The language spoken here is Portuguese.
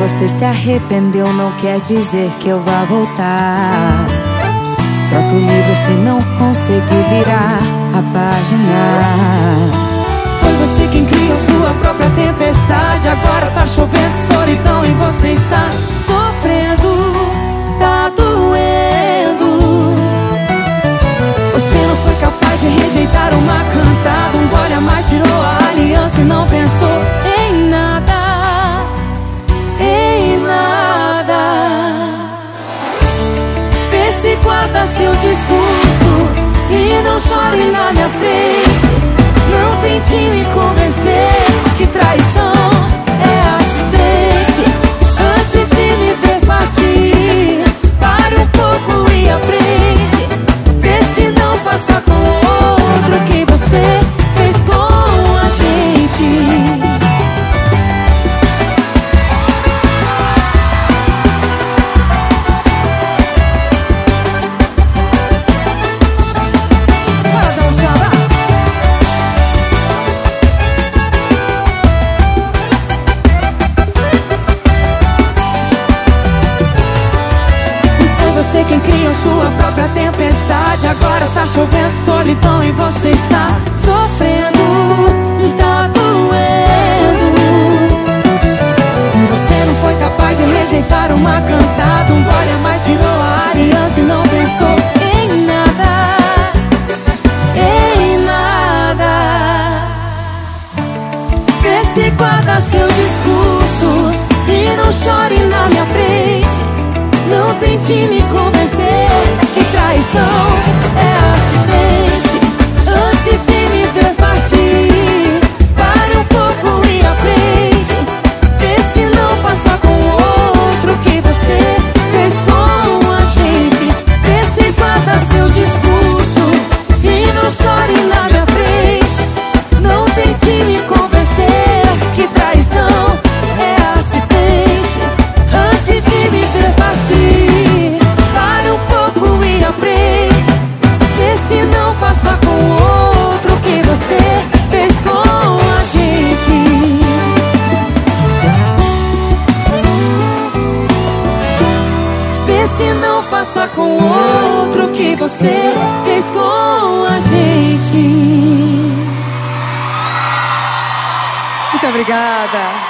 você se arrependeu não quer dizer que eu vá voltar. Troca o livro se não conseguir virar a página. Foi você quem criou sua própria tempestade. Agora tá chovendo solidão e você está sofrendo, tá doendo. Você não foi capaz de rejeitar uma cantada. Um gole a mais tirou a aliança e não pensou em nada, em nada. Vê se guarda seu discurso e não chore na minha frente. Não tente me convencer que traição é acidente. Antes de me ver partir, pare um pouco e aprende. Vê se não faça com outro o que você fez com a gente. Você quem criou sua própria tempestade. Agora tá chovendo solidão e você está sofrendo, tá doendo. Você não foi capaz de rejeitar uma cantada. Um gole a mais tirou a aliança e não pensou em nada, em nada. Vê se guarda seu discurso e não chore na minha frente. Não tente me convencer que traição é acidente. Antes de me ver partir, pare um pouco e aprende. Vê se não faça com outro o que você fez com a gente. Vê se guarda seu discurso e não chore na minha frente. Não tente me convencer que traição é acidente. Antes de me ver partir, pare um pouco e aprende. Vê se não faça com outro o que você fez com a gente. Vê se não faça com outro o que você fez com a gente. Muito obrigada.